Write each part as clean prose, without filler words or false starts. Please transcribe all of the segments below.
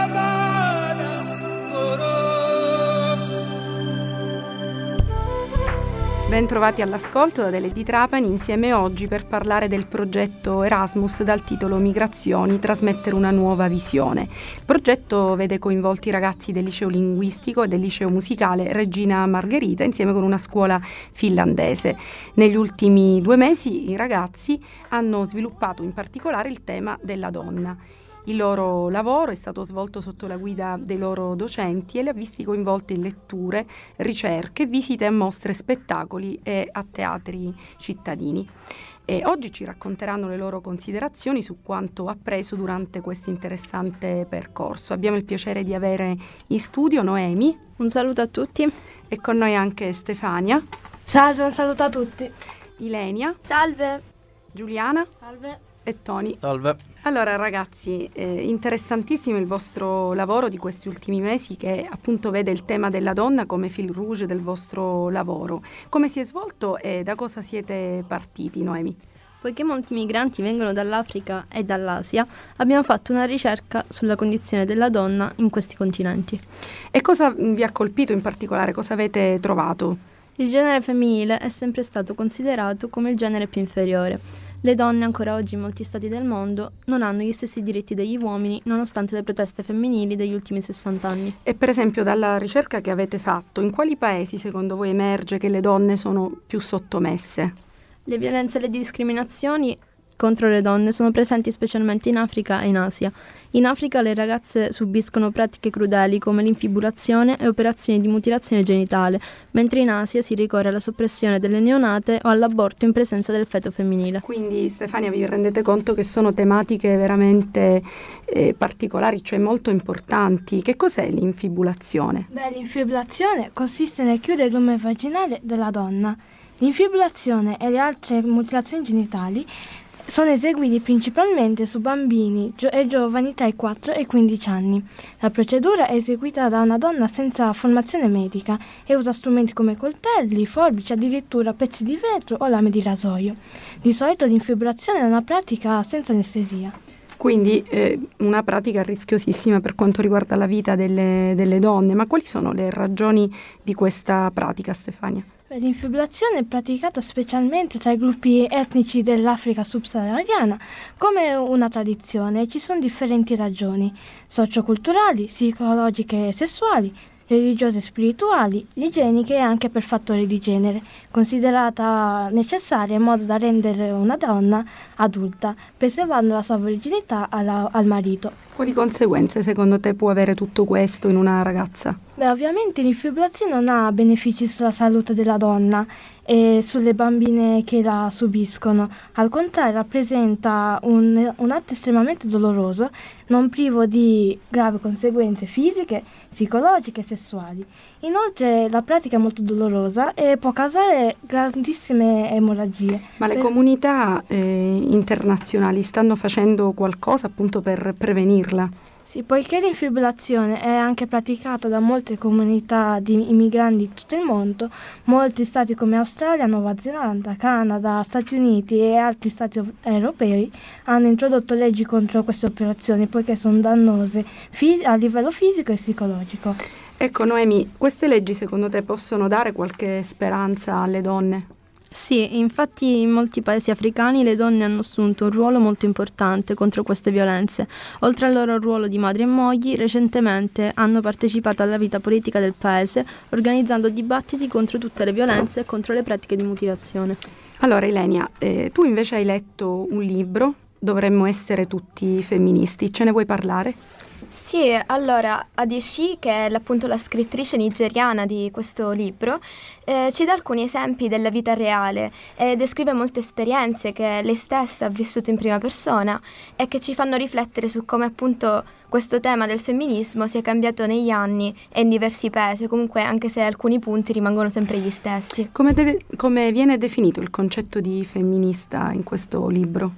Ben trovati all'ascolto da Delle di Trapani, insieme oggi per parlare del progetto Erasmus dal titolo Migrazioni, trasmettere una nuova visione. Il progetto vede coinvolti i ragazzi del liceo linguistico e del liceo musicale Regina Margherita insieme con una scuola finlandese. Negli ultimi 2 mesi i ragazzi hanno sviluppato in particolare il tema della donna. Il loro lavoro è stato svolto sotto la guida dei loro docenti e li ha visti coinvolti in letture, ricerche, visite a mostre, spettacoli e a teatri cittadini. E oggi ci racconteranno le loro considerazioni su quanto appreso durante questo interessante percorso. Abbiamo il piacere di avere in studio Noemi. Un saluto a tutti. E con noi anche Stefania. Salve, un saluto a tutti. Ilenia. Salve. Giuliana. Salve. E Toni. Salve. Allora ragazzi, interessantissimo il vostro lavoro di questi ultimi mesi che appunto vede il tema della donna come fil rouge del vostro lavoro. Come si è svolto e da cosa siete partiti, Noemi? Poiché molti migranti vengono dall'Africa e dall'Asia, abbiamo fatto una ricerca sulla condizione della donna in questi continenti. E cosa vi ha colpito in particolare? Cosa avete trovato? Il genere femminile è sempre stato considerato come il genere più inferiore. Le donne ancora oggi in molti stati del mondo non hanno gli stessi diritti degli uomini nonostante le proteste femminili degli ultimi 60 anni. E per esempio dalla ricerca che avete fatto, in quali paesi secondo voi emerge che le donne sono più sottomesse? Le violenze e le discriminazioni contro le donne sono presenti specialmente in Africa e in Asia. In Africa le ragazze subiscono pratiche crudeli come l'infibulazione e operazioni di mutilazione genitale, mentre in Asia si ricorre alla soppressione delle neonate o all'aborto in presenza del feto femminile. Quindi Stefania, vi rendete conto che sono tematiche veramente particolari, cioè molto importanti. Che cos'è l'infibulazione? L'infibulazione consiste nel chiudere il lume vaginale della donna. L'infibulazione e le altre mutilazioni genitali sono eseguiti principalmente su bambini e giovani tra i 4 e i 15 anni. La procedura è eseguita da una donna senza formazione medica e usa strumenti come coltelli, forbici, addirittura pezzi di vetro o lame di rasoio. Di solito l'infibulazione è una pratica senza anestesia. Quindi una pratica rischiosissima per quanto riguarda la vita delle donne. Ma quali sono le ragioni di questa pratica, Stefania? L'infibulazione è praticata specialmente tra i gruppi etnici dell'Africa subsahariana come una tradizione e ci sono differenti ragioni socioculturali, psicologiche e sessuali, religiose e spirituali, igieniche e anche per fattori di genere, considerata necessaria in modo da rendere una donna adulta, preservando la sua verginità al marito. Quali conseguenze secondo te può avere tutto questo in una ragazza? Ovviamente l'infibulazione non ha benefici sulla salute della donna e sulle bambine che la subiscono. Al contrario, rappresenta un atto estremamente doloroso, non privo di gravi conseguenze fisiche, psicologiche e sessuali. Inoltre la pratica è molto dolorosa e può causare grandissime emorragie. Ma le comunità internazionali stanno facendo qualcosa appunto per prevenirla? Sì, poiché l'infibulazione è anche praticata da molte comunità di immigranti di tutto il mondo, molti stati come Australia, Nuova Zelanda, Canada, Stati Uniti e altri stati europei hanno introdotto leggi contro queste operazioni poiché sono dannose a livello fisico e psicologico. Ecco Noemi, queste leggi secondo te possono dare qualche speranza alle donne? Sì, infatti in molti paesi africani le donne hanno assunto un ruolo molto importante contro queste violenze. Oltre al loro ruolo di madri e mogli, recentemente hanno partecipato alla vita politica del paese, organizzando dibattiti contro tutte le violenze e contro le pratiche di mutilazione. Allora Ilenia, tu invece hai letto un libro, Dovremmo essere tutti femministi, ce ne vuoi parlare? Sì, allora Adichie, che è appunto la scrittrice nigeriana di questo libro, ci dà alcuni esempi della vita reale e descrive molte esperienze che lei stessa ha vissuto in prima persona e che ci fanno riflettere su come appunto questo tema del femminismo sia cambiato negli anni e in diversi paesi, comunque anche se alcuni punti rimangono sempre gli stessi. Come viene definito il concetto di femminista in questo libro?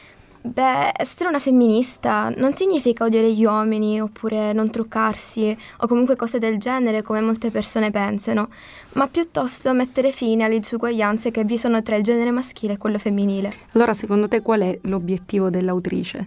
Essere una femminista non significa odiare gli uomini oppure non truccarsi o comunque cose del genere come molte persone pensano, ma piuttosto mettere fine alle disuguaglianze che vi sono tra il genere maschile e quello femminile. Allora secondo te qual è l'obiettivo dell'autrice?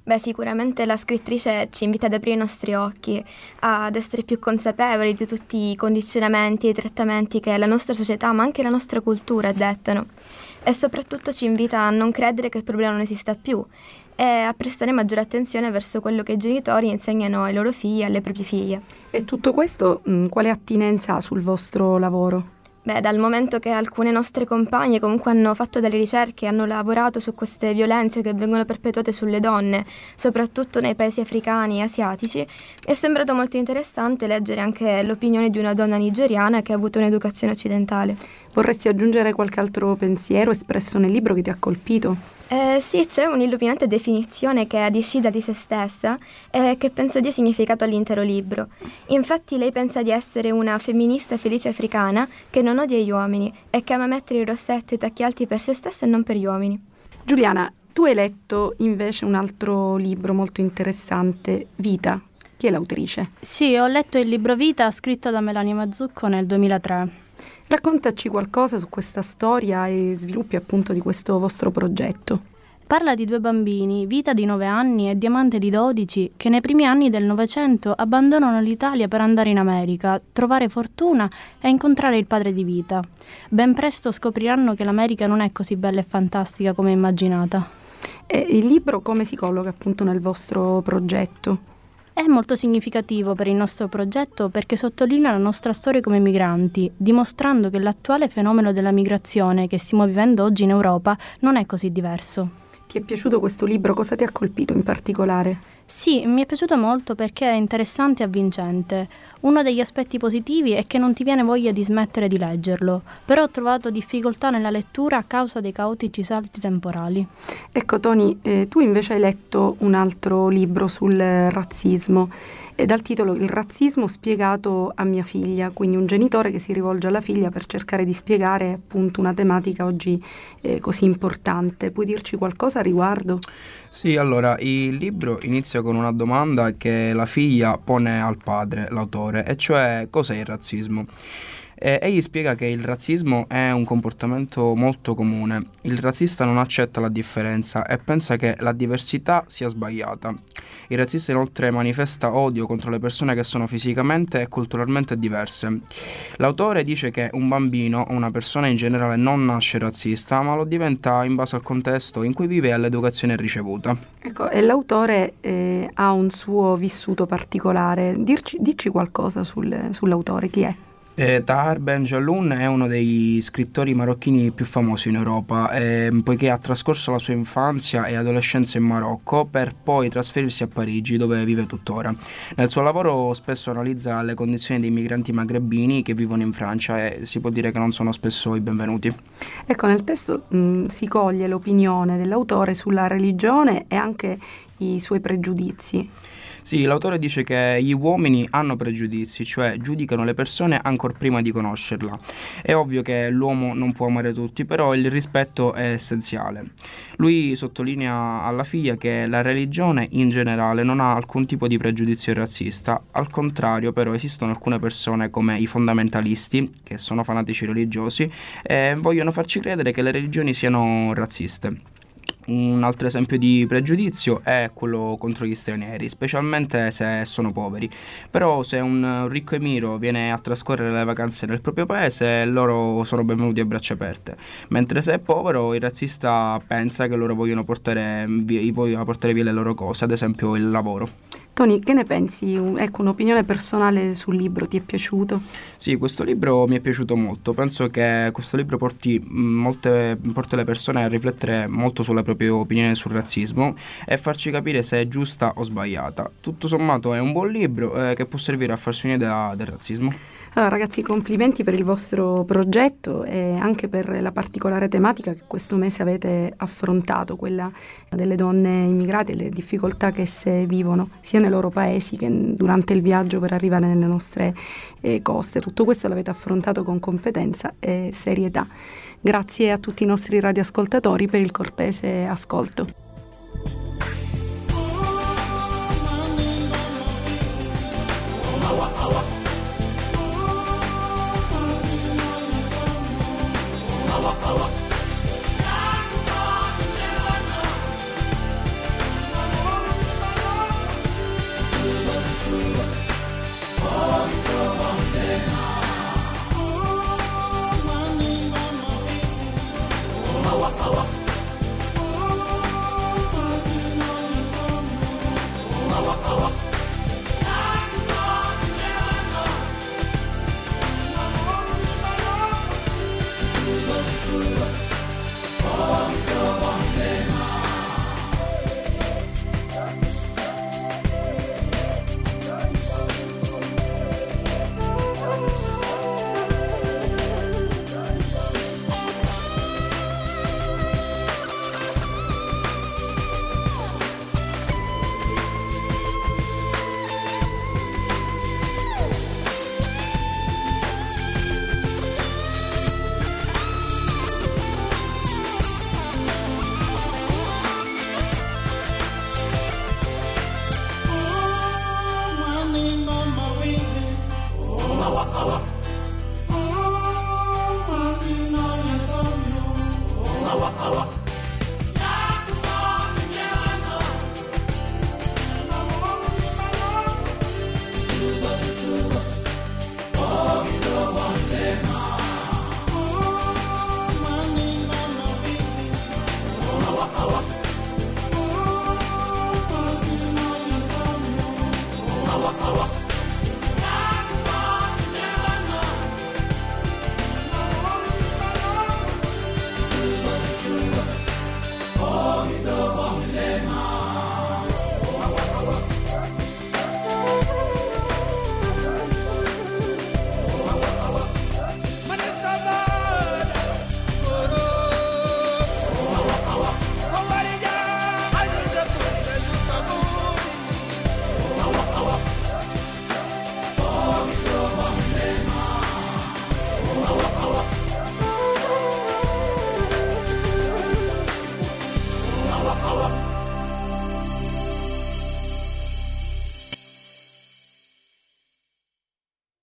Beh, sicuramente la scrittrice ci invita ad aprire i nostri occhi, ad essere più consapevoli di tutti i condizionamenti e i trattamenti che la nostra società, ma anche la nostra cultura dettano. E soprattutto ci invita a non credere che il problema non esista più e a prestare maggiore attenzione verso quello che i genitori insegnano ai loro figli e alle proprie figlie. E tutto questo quale attinenza ha sul vostro lavoro? Beh, dal momento che alcune nostre compagne comunque hanno fatto delle ricerche e hanno lavorato su queste violenze che vengono perpetuate sulle donne, soprattutto nei paesi africani e asiatici, mi è sembrato molto interessante leggere anche l'opinione di una donna nigeriana che ha avuto un'educazione occidentale. Vorresti aggiungere qualche altro pensiero espresso nel libro che ti ha colpito? Sì, c'è un'illuminante definizione che Adichie dà di se stessa e che penso dia significato all'intero libro. Infatti lei pensa di essere una femminista felice africana che non odia gli uomini e che ama mettere il rossetto e i tacchi alti per se stessa e non per gli uomini. Giuliana, tu hai letto invece un altro libro molto interessante, Vita. Chi è l'autrice? Sì, ho letto il libro Vita scritto da Melanie Mazzucco nel 2003. Raccontaci qualcosa su questa storia e sviluppi appunto di questo vostro progetto. Parla di due bambini, Vita di 9 anni e Diamante di 12, che nei primi anni del Novecento abbandonano l'Italia per andare in America, trovare fortuna e incontrare il padre di Vita. Ben presto scopriranno che l'America non è così bella e fantastica come immaginata. E il libro come si colloca appunto nel vostro progetto? È molto significativo per il nostro progetto perché sottolinea la nostra storia come migranti, dimostrando che l'attuale fenomeno della migrazione che stiamo vivendo oggi in Europa non è così diverso. Ti è piaciuto questo libro? Cosa ti ha colpito in particolare? Sì, mi è piaciuto molto perché è interessante e avvincente. Uno degli aspetti positivi è che non ti viene voglia di smettere di leggerlo, però ho trovato difficoltà nella lettura a causa dei caotici salti temporali. Ecco Toni, tu invece hai letto un altro libro sul razzismo, dal titolo Il razzismo spiegato a mia figlia, quindi un genitore che si rivolge alla figlia per cercare di spiegare appunto una tematica oggi così importante. Puoi dirci qualcosa a riguardo? Sì, allora, il libro inizia con una domanda che la figlia pone al padre, l'autore, e cioè cos'è il razzismo? Egli spiega che il razzismo è un comportamento molto comune. Il razzista non accetta la differenza e pensa che la diversità sia sbagliata. Il razzista inoltre manifesta odio contro le persone che sono fisicamente e culturalmente diverse. L'autore dice che un bambino o una persona in generale non nasce razzista, ma lo diventa in base al contesto in cui vive e all'educazione ricevuta. Ecco, e l'autore ha un suo vissuto particolare. Dici qualcosa sull'autore, chi è? Tahar Ben Jelloun è uno dei scrittori marocchini più famosi in Europa, poiché ha trascorso la sua infanzia e adolescenza in Marocco per poi trasferirsi a Parigi, dove vive tuttora. Nel suo lavoro spesso analizza le condizioni dei migranti magrebini che vivono in Francia e si può dire che non sono spesso i benvenuti. Ecco, nel testo si coglie l'opinione dell'autore sulla religione e anche i suoi pregiudizi. Sì, l'autore dice che gli uomini hanno pregiudizi, cioè giudicano le persone ancor prima di conoscerla. È ovvio che l'uomo non può amare tutti, però il rispetto è essenziale. Lui sottolinea alla figlia che la religione in generale non ha alcun tipo di pregiudizio razzista, al contrario però esistono alcune persone come i fondamentalisti, che sono fanatici religiosi, e vogliono farci credere che le religioni siano razziste. Un altro esempio di pregiudizio è quello contro gli stranieri, specialmente se sono poveri. Però se un ricco emiro viene a trascorrere le vacanze nel proprio paese, loro sono benvenuti a braccia aperte. Mentre se è povero, il razzista pensa che loro vogliono portare via le loro cose, ad esempio il lavoro. Toni, che ne pensi? Ecco, un'opinione personale sul libro, ti è piaciuto? Sì, questo libro mi è piaciuto molto. Penso che questo libro porti le persone a riflettere molto sulle proprie opinioni sul razzismo e farci capire se è giusta o sbagliata. Tutto sommato è un buon libro che può servire a farsi un'idea del razzismo. Allora ragazzi, complimenti per il vostro progetto e anche per la particolare tematica che questo mese avete affrontato, quella delle donne immigrate e le difficoltà che esse vivono sia nei loro paesi che durante il viaggio per arrivare nelle nostre coste. Tutto questo l'avete affrontato con competenza e serietà. Grazie a tutti i nostri radioascoltatori per il cortese ascolto. waka waka.